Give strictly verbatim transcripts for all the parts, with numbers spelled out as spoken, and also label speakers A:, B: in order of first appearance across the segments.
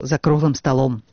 A: за круглым столом.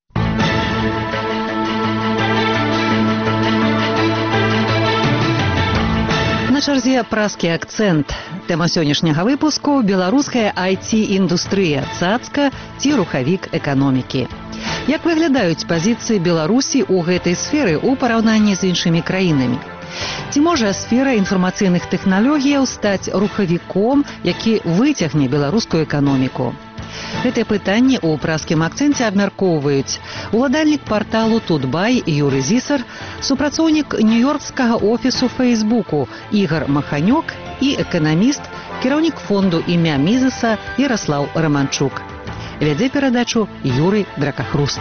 A: На чарзе празкі акцэнт. Тэма сённяшняга выпуску – беларуская ай ти-індустрыя, цацка ці рухавік эканомікі. Як выглядаюць пазіцыі Беларусі ў гэтай сферы ў параўнанні з іншымі краінамі? Ці можа сфера інфармацыйных тэхналогіяў стаць рухавіком, які выцягне беларускую эканоміку? Гэтыя пытанні ў празкім акцэнце абмяркоўваюць уладальнік парталу Тутбай Юрый Зісар, супрацоўнік нью-йоркскага офісу Фейсбуку Ігор Маханёк і эканаміст, кіраўнік фонду імя Мізеса Яраслаў Раманчук. Вядзе перадачу Юрый Дракахруст.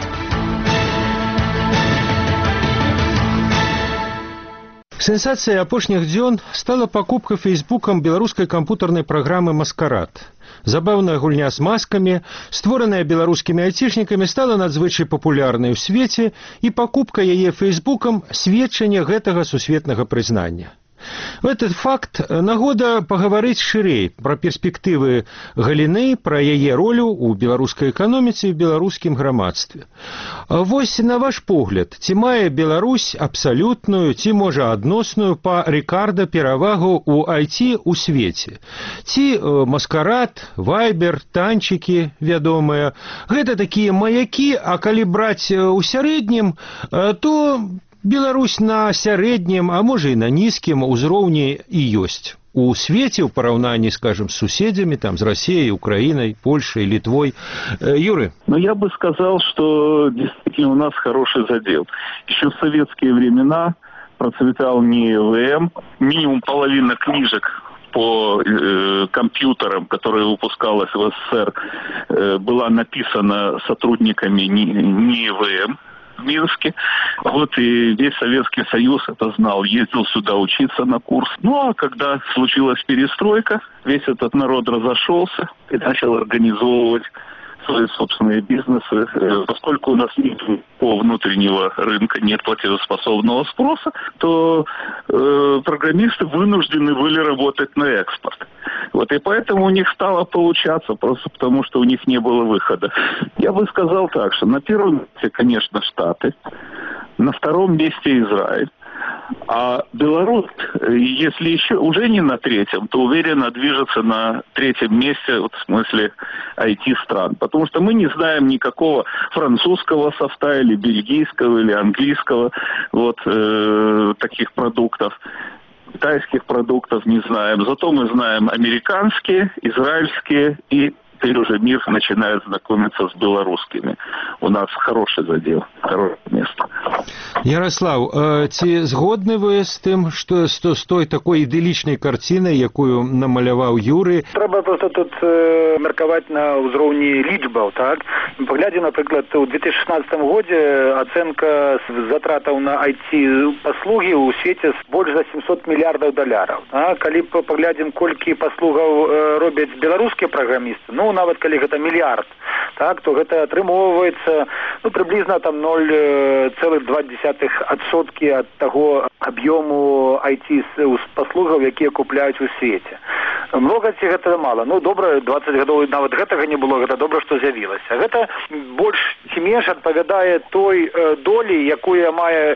B: Сенсацыяй апошніх дзён стала пакупка Фейсбукам беларускай кампутарнай праграмы «Маскарад». Забаўная гульня з маскамі, створаная беларускімі айцішнікамі, стала надзвычай папулярнай у свеце, і пакупка яе Фейсбукам – сведчанне гэтага сусветнага прызнання. Этот факт нагода паговорыць шырэй пра перспектывы галіны, пра яе ролю ў беларускай эканоміцы і беларускім грамадстве. Вось, на ваш погляд, ці мае Беларусь абсалютную, ці, можа, адносную па Рикардо перавагу ў ай ти ў свеце? Ці Маскарад, Вайбер, танчыкі вядомыя – гэта такія маякі, а калі браць у сярэднім, то Беларусь на сярэднім, а можа і на нізкім узроўні і ёсць. У свеце, ў параўнанні, скажем, с суседзямі, там, с Россией, Украиной, Польшей, Литвой. Юрий?
C: Ну, я бы сказал, что действительно у нас хороший задел. Еще в советские времена процветал НИИ ЭВМ, минимум половина книжек по э, компьютерам, которые выпускалась в СССР, э, была написана сотрудниками НИИ ЭВМ в Минске. Вот и весь Советский Союз это знал, ездил сюда учиться на курс. Ну, а когда случилась перестройка, весь этот народ разошелся и начал организовывать свои собственные бизнесы. Поскольку у нас нет по внутреннего рынка, нет платежеспособного спроса, то э, программисты вынуждены были работать на экспорт. Вот, и поэтому у них стало получаться, просто потому что у них не было выхода. Я бы сказал так, что на первом месте, конечно, Штаты, на втором месте Израиль. А Беларусь, если еще уже не на третьем, то уверенно движется на третьем месте, вот, в смысле ай ти-стран. Потому что мы не знаем никакого французского софта, или бельгийского, или английского вот, э, таких продуктов. Китайских продуктов не знаем. Зато мы знаем американские, израильские, и теперь уже мир начинает знакомиться с белорусскими. У нас хороший задел, хорошее место.
B: Ярослав, ці згодны вы з тым, што з той такой ідылічнай карцінай, якую намаляваў Юры?
D: Трэба просто тут э, меркаваць на ўзроўні лічбаў, так? Паглядзім, напрыклад, у две тысячи шестнадцатом годзе ацэнка затратаў на ай ти-паслугі ў свеце больш за семьсот мільярдаў даляраў. А калі паглядзім, колькі паслугаў э, робяць беларускія праграмісты, ну, нават калі гэта мільярд, так, то гэта атрымоўваецца, ну, прыблізна там ноль цэлых два десятых адсоткі ад таго аб'ёму ай ти-паслугаў, якія купляюць у свеце. Много ці гэта мала? Ну, добра, двадцать гадоў нават гэтага не было, гэта добра, што з'явілася. Гэта больш ці менш адпавядае той э, долі, якую мае э,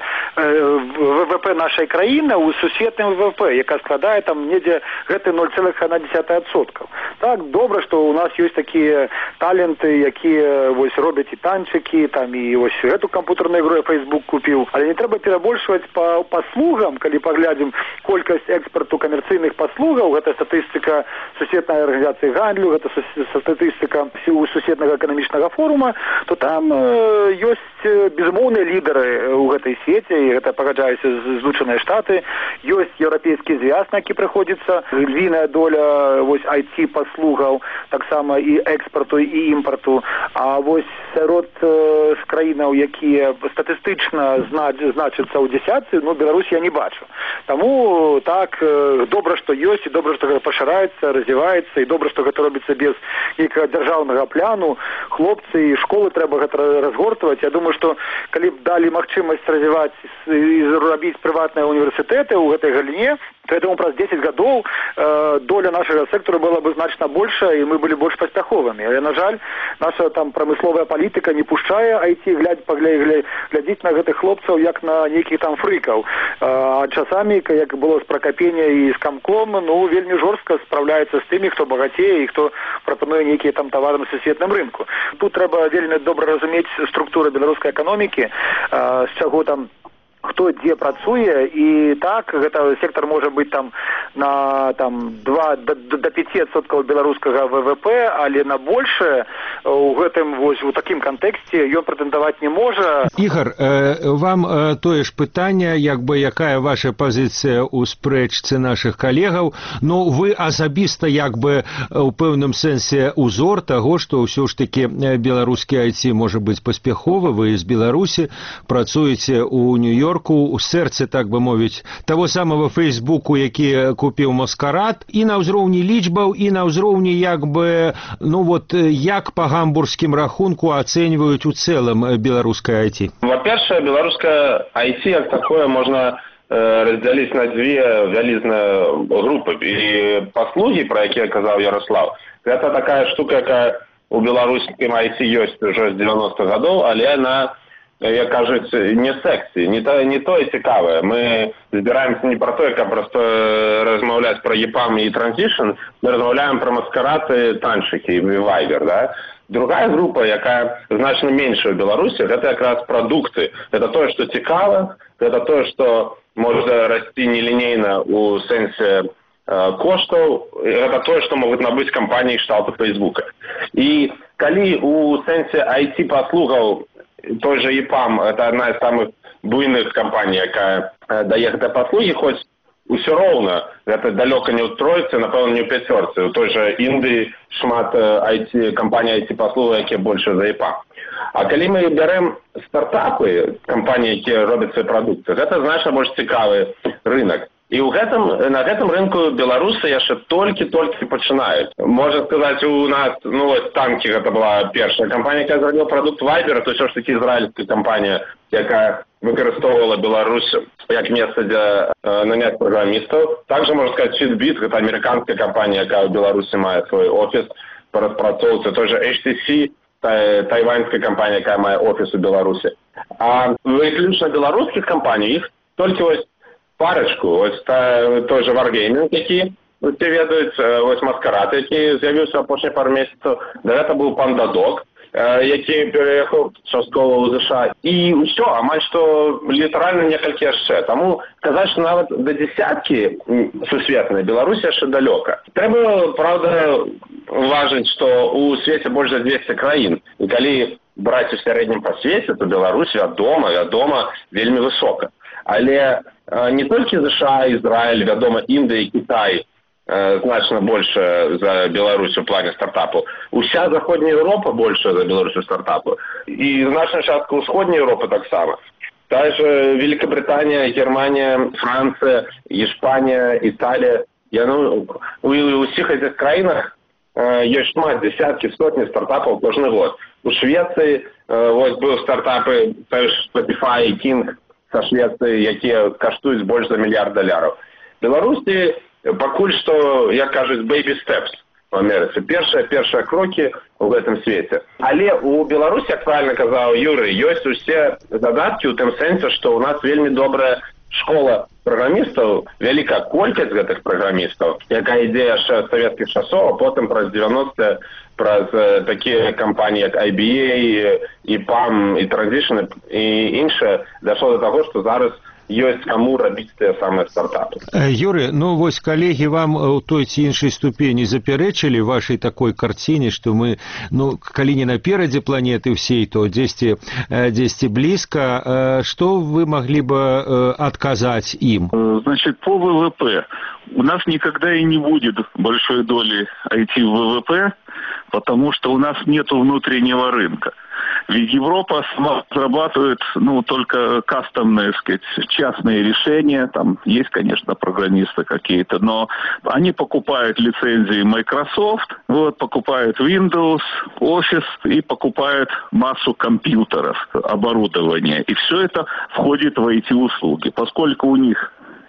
D: ВВП нашай краіны ў сусветным ВВП, яка складае там недзе гэты ноль цэлых адна дзесятая адсотка. Так, добра, што у нас ёсць такія таленты, якія вось робяць і танчыкі, там і вось эту кампутарную ігру Facebook купіў. Але не трэба перабольшваць па паслугам, калі паглядзім колькасць экспарту камерцыйных паслугаў, гэта статыстыка сусветнай арганізацыі гандлю, гэта статыстыка сусветнага эканамічнага форума, то там э, ёсць безумоўныя лідары ў гэтай свеце, і гэта пагаджаюцца Злучаныя Штаты, ёсць еўрапейскі звяз, на які прыходзіцца львіная доля вось ай ти-паслугаў, таксама і экспарту, і імпарту. А вось сярод э, краінаў, якія статыстычна значацца ў дзесятцы, ну, Беларусь я не бачу. Таму так, э, добра, што ёсць, і добра, што гэта пашыраецца, развіваецца, і добра, што гэта робіцца без нейкага дзяржаўнага пляну. Хлопцы і школы трэба гэта разгортваць. Я думаю, што калі б далі магчымасць развіваць і рабіць прыватныя універсітэты ў гэтай галіне, Поэтому праз десять гадоў э, доля нашага сектора была бы значна большая, і мы былі больш паспяховымі. Але, на жаль, наша там прамысловая палітыка не пушчае ай ти глядзь, паглядзіць глядзіць на гэтых хлопцаў як на нейкіх там фрыкаў. А часамі, як было з Пракапення і з Камком, ну, вельмі жорстка спраўляецца з тымі, хто багацее і хто прапануе нейкія там тавары на сусветным рынку. Тут трэба вельмі добра разумець структуру беларускай эканомікі, з чаго там хто дзе працуе, і так гэта сектор можа быць там на там два до пяти адсоткаў беларускага вэ вэ пэ, але на большее у гэтым вось у такім кантэксце ён прэтэндаваць не можа.
B: Ігор, э, вам э, тое ж пытанне, як бы якая ваша пазіцыя ў спрэчцы нашых калегаў, ну вы асабіста як бы у пэўным сэнсе узор таго, што ўсё ж такі беларускі ай ти можа быць паспяховы, вы з Беларусі працуеце ў Нью-Йорку, у сэрцы, так бы мовіць, таго самого Фейсбуку, які купіў Маскарад, і на ўзроўні лічбаў, і на ўзроўні як бы, ну вот, як по гамбургскім рахунку ацэньваюць у цэлым беларускае ай ти?
E: Во-першае, беларускае ай ти як такое можна раздзяліць на дзве вялізныя групы. І паслугі, пра якія казаў Ярослав, гэта такая штука, якая у беларускім ай ти ёсць уже з дзевяностых гадоў, але на як кажуць, не сексі, не, то, не тое цікавае. Мы збіраемся не про тое, каб просто размаўляць про епам і транзішн, мы размаўляем про маскарады, танчыкі і вайбер, да? Другая група, якая значна меншая ў Беларусі, гэта якраз прадукты. Гэта тое, што цікава, гэта тое, што можа расці нелінейна ў сэнсе э, коштаў, гэта тое, што могуць набыць кампаніі кшталту Фейсбука. І калі у сэнсе ай ти паслугаў той же епам, это одна из самых буйных компаний, якая дае гэтыя паслугі, хоць усё роўна, гэта далёка не ў тройцы, напэўна, не ў пяцёрцы. У той же Індыі шмат ай ти, кампаній ай ти-паслуг, якія больше за епам. А калі мы бярэм стартапы, кампаніі, якія робяць свае прадукты, гэта значна больш цікавы рынок. І ў гэтым, на гэтым рынку беларусы яшчэ толькі-толькі пачынаюць. Можна сказаць, у нас, ну, вот, танкі, гэта была першая кампанія, якая зрабіла прадукт Viber, то ўсё ж такі ізраільская кампанія, якая выкарыстоўвала Беларусь як месца для э, наняць праграмістаў. Также, можна сказаць, Fitbit, гэта амерыканская кампанія, якая ў Беларусі мае свой офіс па распрацоўцы. Той же эйч ти си, тай, тайваньская кампанія, якая мае офіс у Беларусі. А выключна беларускіх кампаній, іх толькі вось парочку, ось та, той же Wargaming, які усе ведаюць, ось Маскарад, які з'явіўся апошнія пару месяцаў, да гэта быў Pandadoc, які переехаў часткова ў ЗША, і ўсё, амаль што літаральна некалькі яшчэ. Таму казаць, што нават да дзесяткі сусветнай Беларусі яшчэ далёка. Трэба, правда, важыць, што ў свеце больш за дзвесце краін, і калі браць у сярэднім па свеце, то Беларусь, вядома, вядома, вельмі высока. Але э, не толькі ЗША, Ізраіль, вядома, Індыя і Кітай э, значна больше за Беларусь у плане стартапу. Уся заходняя Европа больше за Беларусь у стартапу. І значна частка усходняя Европа таксама. Та же Великобританія, Германія, Франція, Іспанія, Італія. Я, ну, у, у усіх цих країнах э, є шмат, десятки, сотні стартапів кожен год. У Швеції э, ось були стартапи, теж Spotify, King, со Швеції, які коштують більше за мільярд доларів. В Білорусі пакуль што, як кажуть, baby steps в Америці. Першыя, першыя крокі ў гэтым свеце. Але у Беларусі, як правильно казаў Юрый, ёсць усе задаткі ў тым сэнсе, што ў нас вельмі добрая школа праграмістаў, вялікая колькасць гэтых праграмістаў, якая ідзе яшчэ з савецкіх часоў, а потым праз дзевяностыя праз такія кампаніі, як ай би эй, і пам, і Transition, і іншыя, дайшло да таго, што зараз ёсць каму рабіць тыя самыя стартапы.
B: Юрый, ну вось калегі вам у той ці іншай ступені запярэчылі вашай такой карціне, што мы, ну, калі не наперадзе планеты ўсей, то дзесьці, дзесьці блізка. Што вы маглі бы адказаць ім?
C: Значит, по вэ вэ пэ. У нас никогда и не будет большой доли ай ти в вэ вэ пэ, потому что у нас нет внутреннего рынка. Ведь Европа сама разрабатывает, ну, только кастомные, так сказать, частные решения. Там есть, конечно, программисты какие-то, но они покупают лицензии Microsoft, вот, покупают Windows, Office и покупают массу компьютеров, оборудования. И все это входит в ай ти-услуги. Поскольку у них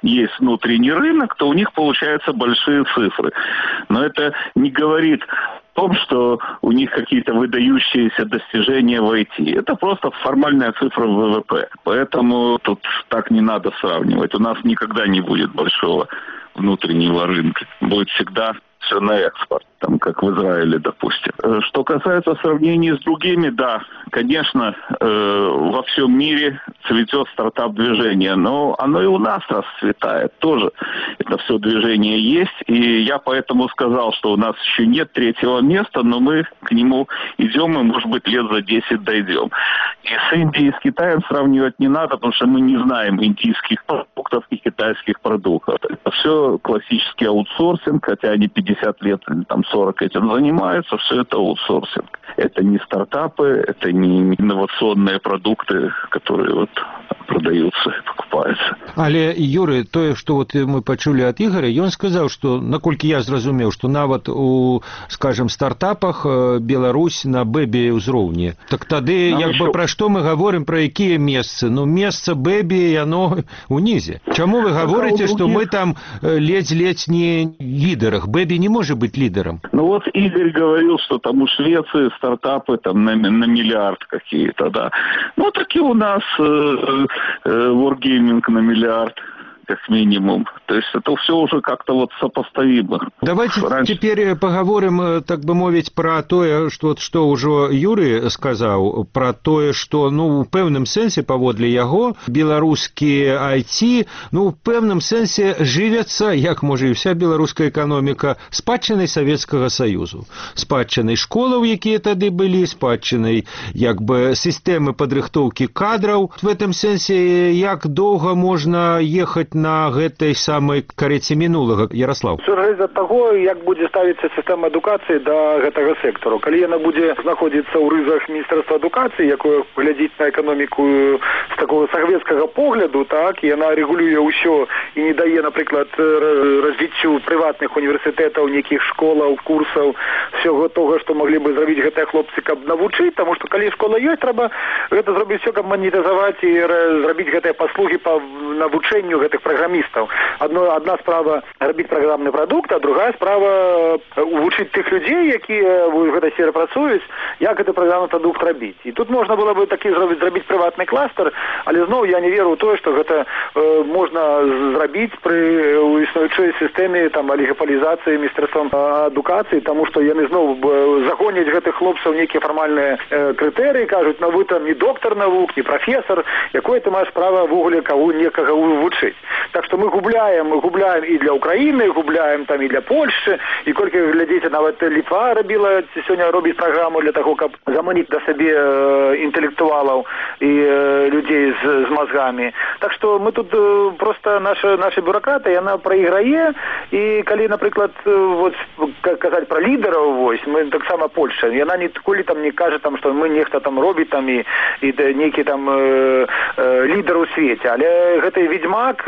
C: есть внутренний рынок, то у них получаются большие цифры. Но это не говорит о том, что у них какие-то выдающиеся достижения в ай ти. Это просто формальная цифра вэ вэ пэ. Поэтому тут так не надо сравнивать. У нас никогда не будет большого внутреннего рынка. Будет всегда все на экспорт, там, как в Израиле, допустим. Что касается сравнения с другими, да, конечно, э, во всем мире цветет стартап-движение, но оно и у нас расцветает тоже. Это все движение есть, и я поэтому сказал, что у нас еще нет третьего места, но мы к нему идем, и, может быть, лет за десять дойдем. И с Индией, и с Китаем сравнивать не надо, потому что мы не знаем индийских продуктов и китайских продуктов. Это все классический аутсорсинг, хотя они пятьдесят лет или там сорок этим занимаются, все это аутсорсинг. Это не стартапы, это не инновационные продукты, которые вот продаются и покупаются.
B: Але, Юры, тое, што вот мы пачулі ад Ігоря, ён сказаў, што, наколькі я зразумеў, што нават у, скажем, стартапах Беларусь на бэбі ўзроўні. Так тады, Нам як еще... бы, пра што мы гаворым, пра якія месцы? Ну, месца бэбі, яно унізе. Чаму вы гаворыце, што мы там ледзь-ледзь не лідерах? Бэбі не может быть лидером.
C: Ну вот Игорь говорил, что там у Швеции стартапы там на, на миллиард какие-то, да. Ну так и у нас э, э, Wargaming на миллиард, как минимум. То есть это все уже как-то вот сопоставимо.
B: Давайте
C: Раньше...
B: теперь поговорим, так бы мовить, про то, что, что уже Юрий сказал, про то, что, ну, в певном сенсе, поводле яго, белорусские ай ти, ну, в певном сенсе живятся, як може і вся белорусская экономика, спадчиной Советского Союзу. Спадчиной школов, якія тады были, спадчиной, як бы, системы подрыхтовки кадров. В этом сенсе, як долго можно ехать на гэтай самай кареце мінулага, Ярослав?
D: Все залежыць ад таго, як будзе ставіцца сістэма адукацыі да гэтага сектару. Калі яна будзе знаходзіцца ў рызах міністэрства адукацыі, якое глядзіць на эканоміку з такого савецкага погляду, так, і яна рэгулюе ўсё і не дае, напрыклад, развіццю прыватных універсітэтаў, нейкіх школаў, курсаў, всего того, што маглі бы зрабіць гэтыя хлопцы, каб навучыць, таму што калі школа ёсць, трэба гэта зробіць все, каб манетызаваць і зрабіць гэтыя паслугі па навучэнню гэтых программистов. Одно, одна справа рабіць праграмны прадукт, а другая справа вучыць тых людзей, якія в гэтай сферы працуюць, як гэты праграмны прадукт рабіць. І тут можна было бы такі зробіць, зрабіць прыватны кластер, але зноў я не веру ў тое, што гэта э, можна зрабіць пры існуючай сістэме там алігапалізацыі міністэрствам адукацыі, таму што яны зноў загоняць гэтых хлопцаў нейкія фармальныя э, крытэрыі, кажуць, ну вы там не доктар навук, не прафесор, якое ты маеш права ввогуле каго некага вучыць. Так что мы губляем, мы губляем и для Украины, губляем там и для Польши, и колькі глядзіце, нават Літва рабіла сёння робіць праграму для того, каб заманіць да сабе э, інтэлектуалаў і э, людзей з, з мозгамі. Так что мы тут э, просто наша наша бюрократа, яна праіграе, і калі, напрыклад, вот казаць пра лідараў, вось, мы таксама Польша, яна ніколі там не кажа там, што мы нехта там робіць там і і нейкі там э, э, лідар у свеце, але гэты ведьмак,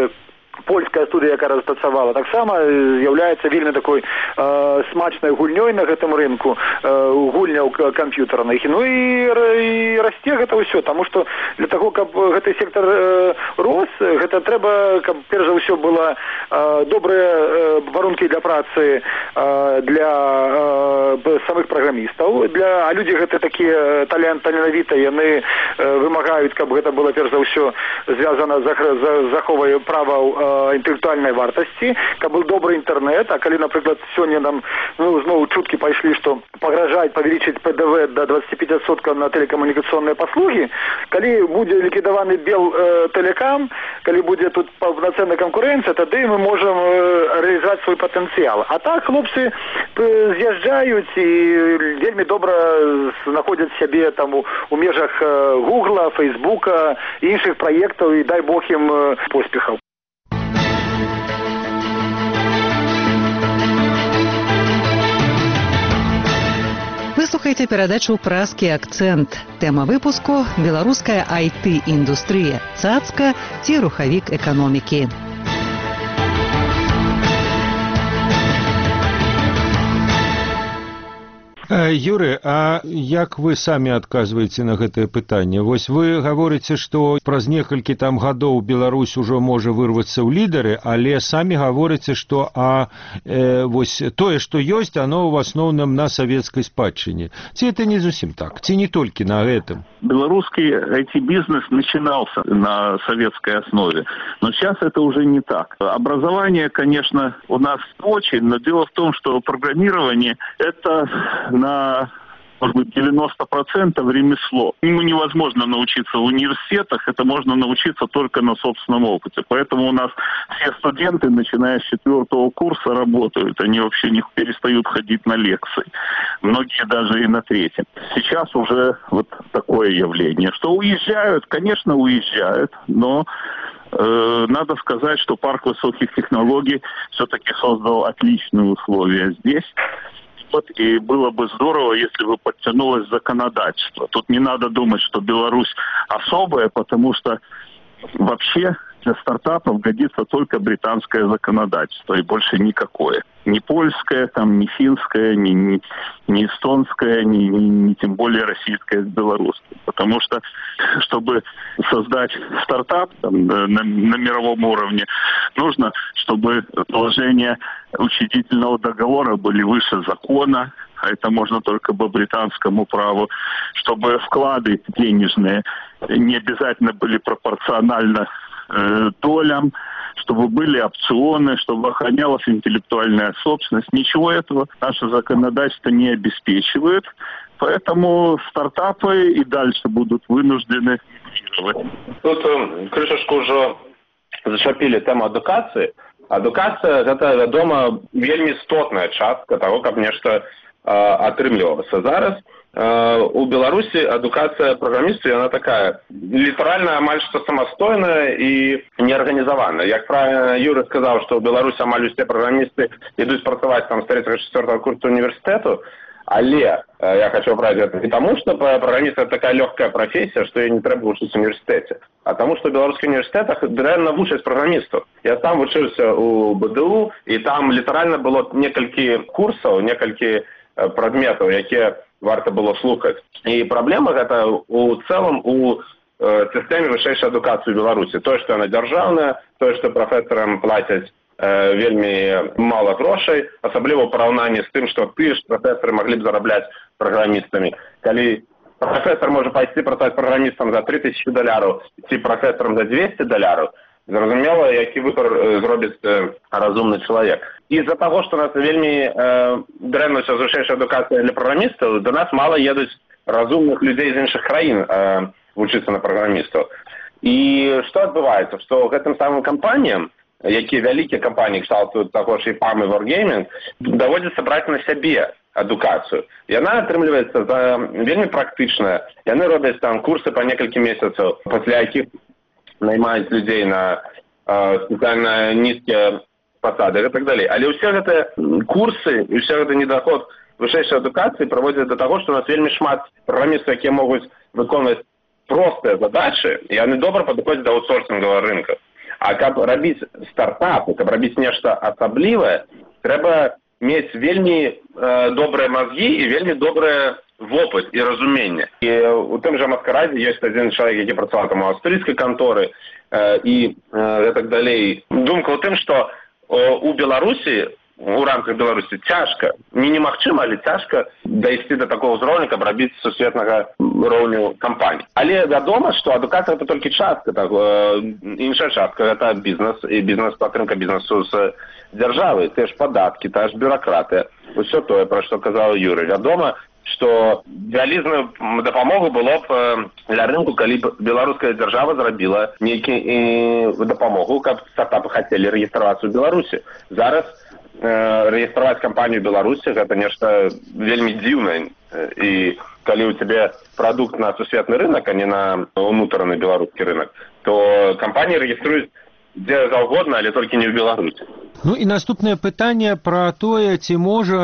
D: польская студыя, якая распрацавала, таксама з'яўляецца вельмі такой э, смачнай гульнёй на гэтым рынку, э, гульняў камп'ютарных. Ну і, і расце гэта ўсё, таму што для таго, каб гэты сектор э, рос, гэта трэба, каб перш за ўсё была э, добрыя э, варункі для працы э, для э, самых праграмістаў, для, а людзі гэта такія талент, таленавітыя, яны э, вымагаюць, каб гэта было перш за ўсё звязана з заховай праваў інтэлектуальнай вартасці, каб быў добры інтэрнэт, а калі, напрыклад, сёння нам ну, зноў чуткі пайшлі, што пагражаюць павялічыць пэ дэ вэ да двадцать пять процентов на тэлекамунікацыйныя паслугі, калі будзе ліквідаваны бел э, тэлекам, калі будзе тут паўнацэнная канкурэнцыя, тады мы можам э, рэалізаваць свой патэнцыял. А так хлопцы з'язджаюць і вельмі добра знаходзяць сябе там у, у межах Гугла, Фейсбука і іншых праектаў, і дай Бог ім э, поспехаў.
A: Вы слухаеце перадачу «Празкі акцэнт». Тэма выпуску – беларуская ай ти-індустрыя, цацка ці рухавік эканомікі.
B: Юрий, а як вы самі адказваеце на гэтае пытанне? Вось вы гаворыце, што праз некалькі там гадоў Беларусь ужо можа вырвацца ў лідары, але самі гаворыце, што а э, вось тое, што ёсць, оно в асноўным на савецкай спадчыне. Ці это не зусім так? Ці не толькі на гэтым?
C: Белорусский ай ти-бизнес начинался на советской основе, но сейчас это уже не так. Образование, конечно, у нас очень, но дело в том, что программирование – это на, может быть, девяносто процентов ремесло. Ему невозможно научиться в университетах, это можно научиться только на собственном опыте. Поэтому у нас все студенты, начиная с четвертого курса, работают. Они вообще не перестают ходить на лекции. Многие даже и на третьем. Сейчас уже вот такое явление. Что уезжают, конечно, уезжают, но э, надо сказать, что парк высоких технологий все-таки создал отличные условия здесь. Вот, и было бы здорово, если бы подтянулось законодательство. Тут не надо думать, что Беларусь особая, потому что вообще для стартапов годится только британское законодательство и больше никакое. Ни польское, там, ни финское, ни, ни, ни эстонское, ни, ни, ни тем более российское с белорусским. Потому что, чтобы создать стартап там, на, на мировом уровне, нужно, чтобы положения учредительного договора были выше закона, а это можно только по британскому праву, чтобы вклады денежные не обязательно были пропорционально э, долям, чтобы были опционы, чтобы охранялась интеллектуальная собственность. Ничего этого наше законодательство не обеспечивает, поэтому стартапы и дальше будут вынуждены мигрировать.
E: Тут э, крышечку уже зачапили тему адукации. Адукация – это, вядома, вельмі істотная частка того, как нешта атрымлівалася. Зараз э, у Беларусі адукацыя праграмістаў, яна такая літаральна амаль што самастойная і неарганізаваная. Як правильно Юра сказаў, што ў Беларусі амаль усе праграмісты ідуць працаваць там з трэцяга-чацвёртага курсу універсітэту, але э, я хочу править это не тому, что программист это такая легкая профессия, что ей не треба учиться в университете, а тому, что в белорусских университетах реально вучаць программистов. Я сам вучился у бэ дэ у, и там литерально было несколько курсов, несколько предметов, які варто было слухать. И проблема это у целом у э, системе высшей адукации в Беларуси. То, что она державная, то, что профессорам платят э, вельмі мало грошей, асабліва ў параўнанні з тым, што ты ж прафесары маглі б зарабляць праграмістамі. Калі прафесор можа пайсці працаваць праграмістам за три тысячи даляраў ці прафесорам за двести даляраў, зразумела, які выбор зробіць э, разумны чалавек. Из-за того, что у нас вельмі э, дрэнна ўся вышэйшая адукацыя для праграмістаў, до нас мало едуць разумных людзей з іншых краін э, вучыцца на праграмістаў. І што адбываецца? Што гэтым самым кампаніям, якія вялікія кампаніі кшталту таго ж і пам і Wargaming, даводзіцца браць на сябе адукацыю. Яна атрымліваецца за вельмі практычная. Яны робяць там курсы па некалькі месяцаў, пасля якіх наймаюць людзей на э, спецыяльна нізкія посады и так далее. Але ўсе гэтыя курсы і ўсе гэты недаход вышэйшай адукацыі праводзяць да таго, што у нас вельмі шмат праграмістаў, якія могуць выконваць простыя задачы, і яны добра падыходзяць да аутсорсінговага рынка. А каб рабіць стартапы, каб рабіць нешта асаблівае, трэба мець вельмі э, добрыя мазгі і вельмі добрыя вопыт і разуменне. І у тым жа Маскарадзе ёсць адзін чалавек, які працаваў там у аўстрыйскай канторы э, і э, так далей. Думка ў тым, што у Беларусі, у рамках Беларусі цяжка, не немагчыма, але цяжка дайсці да такого ўзроўня, каб рабіць сусветнага роўню кампаній. Але вядома, што адукацыя это толькі частка, так, іншая частка это бізнес і бізнес-падтрымка бізнесу з дзяржавы, те ж падаткі, та ж бюракратыя, усё тое, пра што казаў Юрый. Вядома, што вялізную дапамогу было б для рынку, калі б беларуская дзяржава зрабіла нейкі дапамогу, каб стартапы хацелі рэгістравацца ў Беларусі. Зараз э, рэгістраваць кампанію ў Беларусі гэта нешта вельмі дзіўнае. І калі ў цябе прадукт на сусветны рынок, а не на ўнутраны беларускі рынок, то кампаніі рэгіструюць дзе заўгодна, але толькі не ў Беларусі.
B: Ну і наступнае пытанне пра тое, ці можа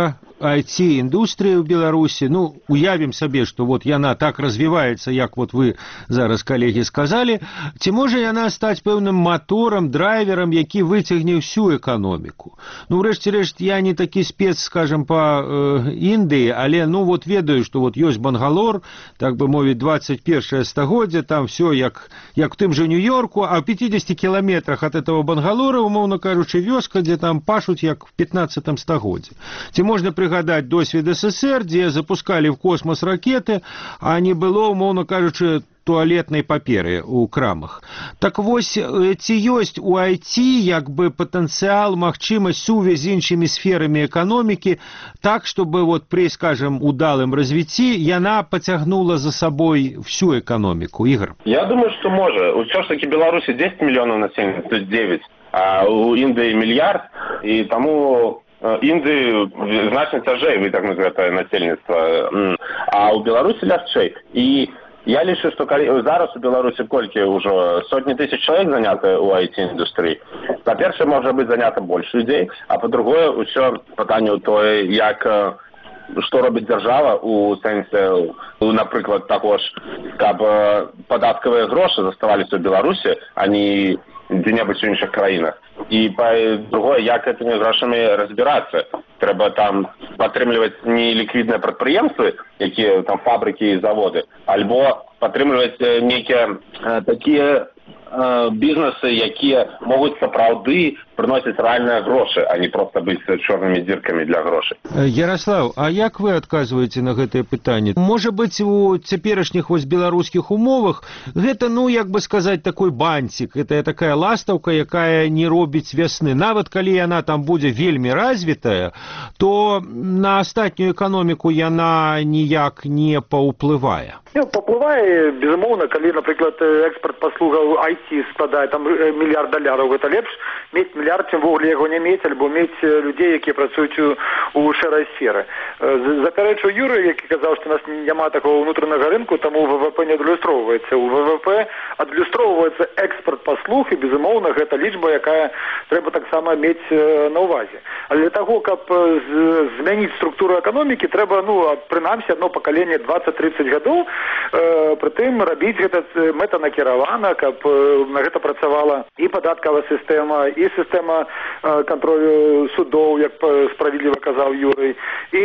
B: ай ти-індустрыя ў Беларусі, ну, уявім сабе, што вот яна так развіваецца, як вот вы зараз, калегі, сказалі, ці можа яна стаць пэўным маторам, драйверам, які выцягне ўсю эканоміку? Ну, врэшце рэшт, я не такі спец, скажем, па э, Індыі, але, ну, вот ведаю, што вот ёсць Бангалор, так бы мовіць, двадцать першае стагоддзе, там все як, як в тым же Нью-Йорку, а в пятидесяти километрах от этого Бангалора, умоўно кажучы, вёска, дзе там пашуць, як в пятнадцатом стагоддзе. Ці можна прыгадаць досвед эс эс ер, дзе запускалі в космос ракеты, а не было, умоўно кажучы, туалетнай паперы ў крамах. Так вось, ці ёсць у ай ти як бы патэнцыял, магчымасць, сувязь з іншымі сферамі эканомікі, так, чтобы вот при, скажем, удалым развіцці яна пацягнула за собой всю эканоміку? Игорь?
E: Я думаю, что можа. Усё ж таки Беларуси десять миллионов населения, то есть девять, а у Индии миллиард, и тому Індыі значна цяжэй выцягнуць гэтае насельніцтва, а ў Беларусі лягчэй. І я лічу, што калі зараз у Беларусі колькі ўжо сотні тысяч чалавек занята ў ай ти-індустрыі. Па-першае, можа быць занята больш людзей, а па-другое, ўсё пытанне ў тое, як што робіць дзяржава у сэнсе, напрыклад, таго ж, каб падаткавыя грошы заставаліся ў Беларусі, а не дзе-небудзь у іншых краінах. І па-другое, як гэтымі грошамі разбірацца. Трэба там падтрымліваць не ліквідныя прадпрыемствы, якія там фабрыкі і заводы, альбо падтрымліваць нейкія э, такія э, бізнесы, якія могуць сапраўды прыносіць рэальныя грошы, а не проста быць чорнымі дзіркамі для грошай.
B: Ярослав, а як вы адказваеце на гэтае пытанне? Можа быць, у цяперашніх вось беларускіх умовах гэта, ну, як бы сказаць, такой бантик, гэта такая ластаўка, якая не робіць вясны. Нават калі яна там будзе вельмі развітая, то на астатнюю эканоміку яна ніяк не паўплывае.
D: Ну, паўплывае, безумоўна, калі, напрыклад, экспорт паслугаў ай ти складае там мільярд даляраў, гэта лепш мець мільярд, чым вогуле яго не мець, альбо мець людзей, якія працуюць у, у шэрай сферы. Запярэчу Юры, які казаў, што у нас няма такого ўнутранага рынку, таму ВВП не адлюстроўваецца. У ВВП адлюстроўваецца экспорт паслуг, і, безумоўна, гэта лічба, якая трэба таксама мець на ўвазе. Але для таго, каб змяніць структуру эканомікі, трэба, ну, прынамсі, адно пакаленне дваццаць-трыццаць гадоў, э, прытым рабіць гэта мэтанакіравана, каб на гэта працавала і падаткавая сістэма, і сістэма э, кантролю судоў, як справедліва казаў Юрый, і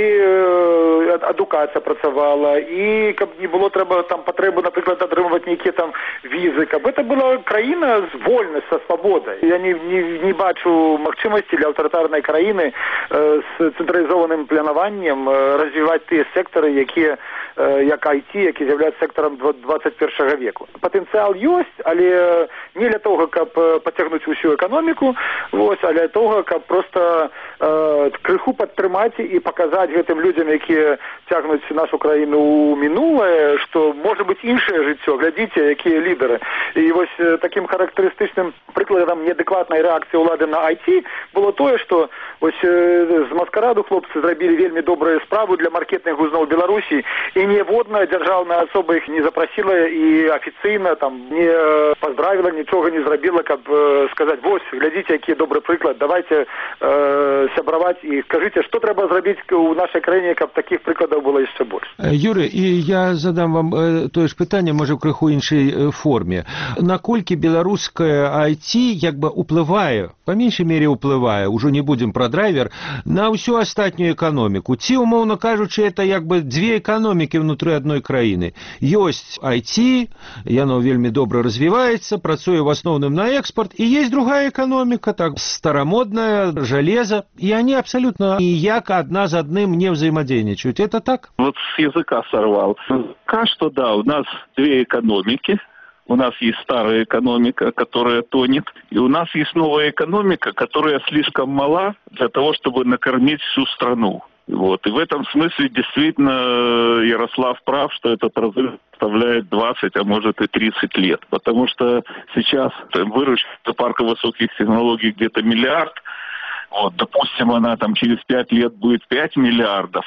D: э, адукацыя працавала, і каб не было трэба там патрэбы, напрыклад, атрымваць нейкія там візы, каб гэта была краіна з вольнасць, са свабодай. Я не, не, не бачу магчымасці для аўтарытарнай краіны э, з цэнтралізованым планаваннем э, развіваць тыя сектары, якія э, як ай ти, які з'яўляюцца сектарам двадцать першага веку. Патэнцыял ёсць, але не для того, каб пацягнуць усю эканоміку, вось, а для того, каб проста э, крыху падтрымаць і паказаць гэтым людзям, якія цягнуць нашу краіну ў мінулае, што можа быць іншае жыццё, глядзіце, якія лідары. І вось такім характарыстычным прыкладам неадэкватнай рэакцыі ўлады на ай ти было тое, што вось з маскараду хлопцы зрабілі вельмі добрую справу для маркетынгу зноў Беларусі, і ніводная дзяржаўная асоба іх не запрасіла і афіцыйна там не паздравіла, нічога не зрабіла, каб э, сказаць, вось, глядзіце, які добры прыклад, давайте э, сябраваць і скажыце, што трэба зрабіць у нашай краіне, каб такіх прыкладаў было яшчэ больш.
B: Юры, і я задам вам э, тое ж пытанне, можа, ў крыху іншай э, форме. Наколькі беларуская ай ти як бы уплывае, па меншай мере уплывае, ужо не будзем пра драйвер, на ўсю астатнюю эканоміку? Ці, умоўна кажучы, это як бы дзве эканомікі внутры адной краіны. Ёсць ай ти, яно вельмі добра развіваецца, працуе в асноўным на экспорт, і есть другая эканоміка, так, старомодная, железо, и они абсолютно ніяк одна з адным не взаимодейничают. Это так?
C: Вот с языка сорвал. Пока что да, у нас две экономики. У нас есть старая экономика, которая тонет, и у нас есть новая экономика, которая слишком мала для того, чтобы накормить всю страну. Вот. И в этом смысле действительно Ярослав прав, что этот разрыв составляет двадцать, а может и тридцать лет. Потому что сейчас выручка парка высоких технологий где-то миллиард. Вот, допустим, она там через пять лет будет пять миллиардов.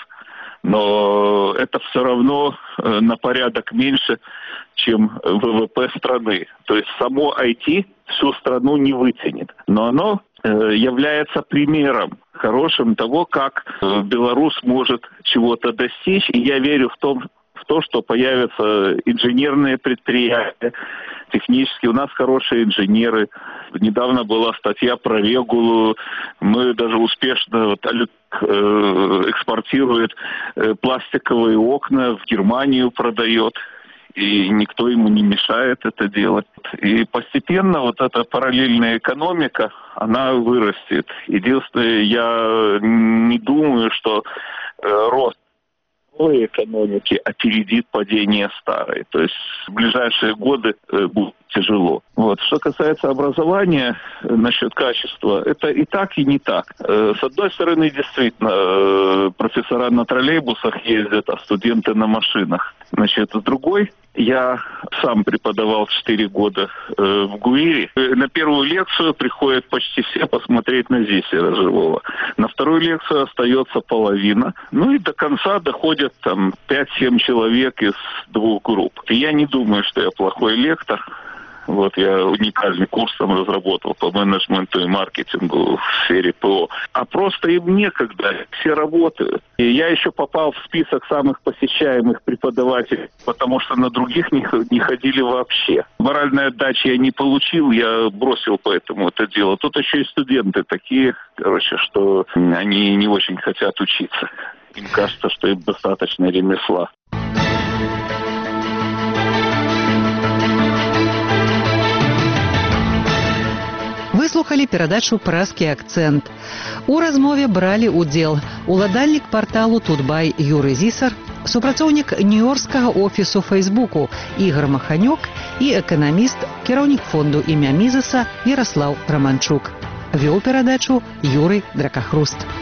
C: Но это все равно на порядок меньше, чем ВВП страны. То есть само ай ти всю страну не вытянет. Но оно является примером хорошим того, как Беларусь может чего-то достичь. И я верю в том, в то, что появятся инженерные предприятия, технические. У нас хорошие инженеры. Недавно была статья про Регулу. Мы даже успешно вот, экспортирует пластиковые окна, в Германию продает. И никто ему не мешает это делать. И постепенно вот эта параллельная экономика, она вырастет. Единственное, я не думаю, что рост новой экономики опередит падение старой. То есть в ближайшие годы будет тяжело. Вот. Что касается образования, насчет качества, это и так, и не так. С одной стороны, действительно, профессора на троллейбусах ездят, а студенты на машинах. Значит, с другой, я сам преподавал четыре года э, в ГУИРе. На первую лекцию приходят почти все посмотреть на Зисера живого. На вторую лекцию остается половина. Ну и до конца доходят там пять-семь человек из двух групп. И я не думаю, что я плохой лектор. Вот я уникальный курс там разработал по менеджменту и маркетингу в сфере ПО. А просто им некогда, все работают. И я еще попал в список самых посещаемых преподавателей, потому что на других не, не ходили вообще. Моральной отдачи я не получил, я бросил поэтому это дело. Тут еще и студенты такие, короче, что они не очень хотят учиться. Им кажется, что им достаточно ремесла.
A: Выслухали перадачу «Празкі акцэнт». У размове бралі ўдзел уладальнік парталу «Тутбай» Юрый Зісар, супрацоўнік нью-йоркскага офісу Фейсбуку Ігор Маханёк і эканаміст, кіраўнік фонду імя Мізеса Ярослаў Романчук. Вёў перадачу Юрый Дракахруст.